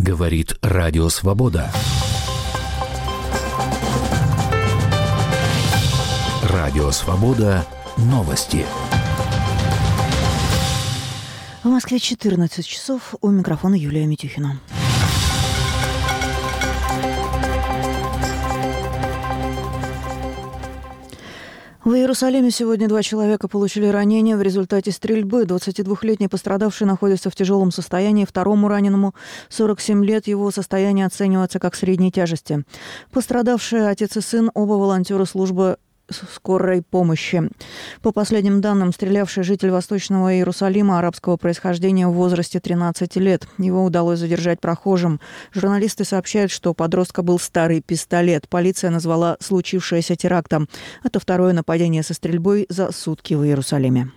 Говорит Радио Свобода. Радио Свобода. Новости. В Москве 14 часов. У микрофона Юлия Митюхина. В Иерусалиме сегодня 2 человека получили ранения в результате стрельбы. 22-летний пострадавший находится в тяжелом состоянии. Второму раненому 47 лет. Его состояние оценивается как средней тяжести. Пострадавшие отец и сын, оба волонтеры службы скорой помощи. По последним данным, стрелявший житель Восточного Иерусалима арабского происхождения в возрасте 13 лет. Его удалось задержать прохожим. Журналисты сообщают, что у подростка был старый пистолет. Полиция назвала случившееся терактом. Это второе нападение со стрельбой за сутки в Иерусалиме.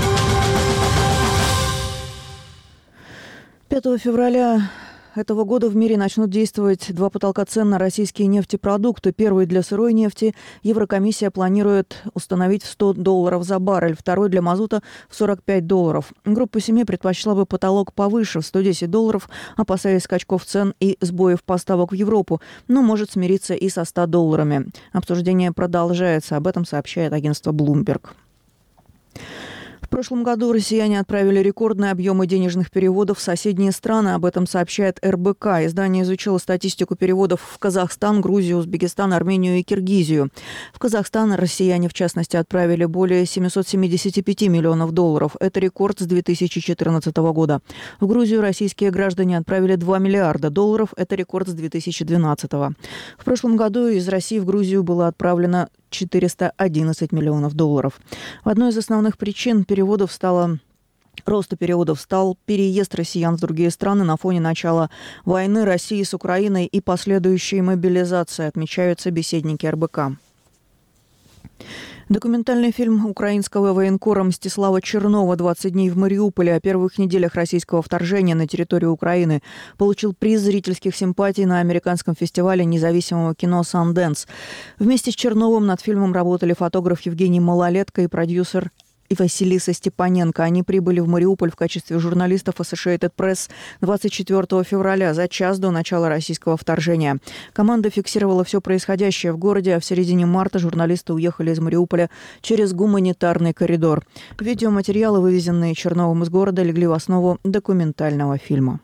5 февраля этого года в мире начнут действовать 2 потолка цен на российские нефтепродукты. Первый для сырой нефти Еврокомиссия планирует установить в $100 за баррель, второй для мазута в $45. Группа 7 предпочла бы потолок повыше, в $110, опасаясь скачков цен и сбоев поставок в Европу, но может смириться и со $100. Обсуждение продолжается, об этом сообщает агентство Bloomberg. В прошлом году россияне отправили рекордные объемы денежных переводов в соседние страны. Об этом сообщает РБК. Издание изучило статистику переводов в Казахстан, Грузию, Узбекистан, Армению и Киргизию. В Казахстан россияне, в частности, отправили более $775 миллионов. Это рекорд с 2014 года. В Грузию российские граждане отправили $2 миллиарда. Это рекорд с 2012. В прошлом году из России в Грузию было отправлено $411 миллионов. В одной из основных причин роста переводов стал переезд россиян в другие страны на фоне начала войны России с Украиной и последующей мобилизации, отмечают собеседники РБК. Документальный фильм украинского военкора Мстислава Чернова «20 дней в Мариуполе» о первых неделях российского вторжения на территорию Украины получил приз зрительских симпатий на американском фестивале независимого кино «Санденс». Вместе с Черновым над фильмом работали фотограф Евгений Малолетко и продюсер Василиса Степаненко. Они прибыли в Мариуполь в качестве журналистов Associated Press 24 февраля, за час до начала российского вторжения. Команда фиксировала все происходящее в городе, а в середине марта журналисты уехали из Мариуполя через гуманитарный коридор. Видеоматериалы, вывезенные Черновым из города, легли в основу документального фильма.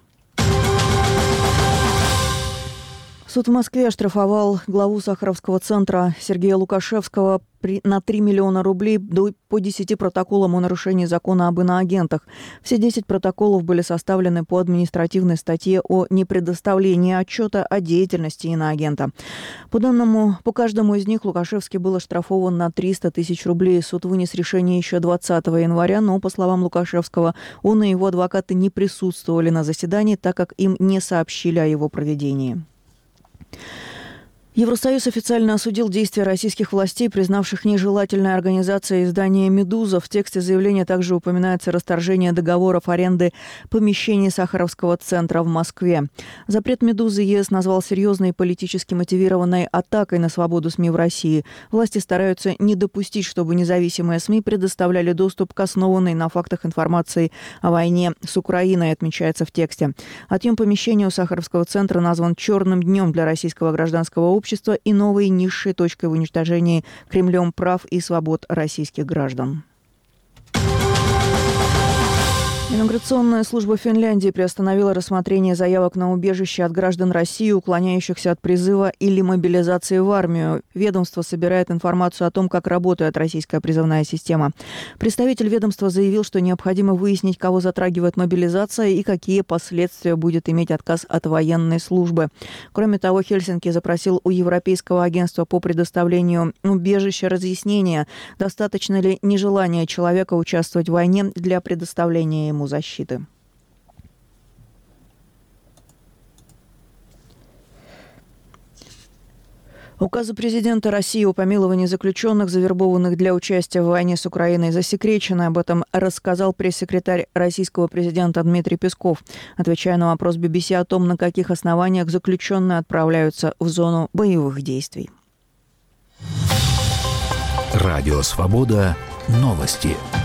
Суд в Москве оштрафовал главу Сахаровского центра Сергея Лукашевского на 3 миллиона рублей по 10 протоколам о нарушении закона об иноагентах. Все 10 протоколов были составлены по административной статье о непредоставлении отчета о деятельности иноагента. По каждому из них Лукашевский был оштрафован на 300 тысяч рублей. Суд вынес решение еще 20 января, но, по словам Лукашевского, он и его адвокаты не присутствовали на заседании, так как им не сообщили о его проведении. Евросоюз официально осудил действия российских властей, признавших нежелательной организацией издания «Медуза». В тексте заявления также упоминается расторжение договоров аренды помещений Сахаровского центра в Москве. Запрет «Медузы» ЕС назвал серьезной политически мотивированной атакой на свободу СМИ в России. Власти стараются не допустить, чтобы независимые СМИ предоставляли доступ к основанной на фактах информации о войне с Украиной, отмечается в тексте. Отъем помещения у Сахаровского центра назван «черным днем» для российского гражданского общества и новой низшей точкой в уничтожении Кремлем прав и свобод российских граждан. Иммиграционная служба Финляндии приостановила рассмотрение заявок на убежище от граждан России, уклоняющихся от призыва или мобилизации в армию. Ведомство собирает информацию о том, как работает российская призывная система. Представитель ведомства заявил, что необходимо выяснить, кого затрагивает мобилизация и какие последствия будет иметь отказ от военной службы. Кроме того, Хельсинки запросил у Европейского агентства по предоставлению убежища разъяснения, достаточно ли нежелания человека участвовать в войне для предоставления ему защиты. Указы президента России о помиловании заключенных, завербованных для участия в войне с Украиной, засекречены. Об этом рассказал пресс-секретарь российского президента Дмитрий Песков, отвечая на вопрос BBC о том, на каких основаниях заключенные отправляются в зону боевых действий. Радио «Свобода». Новости.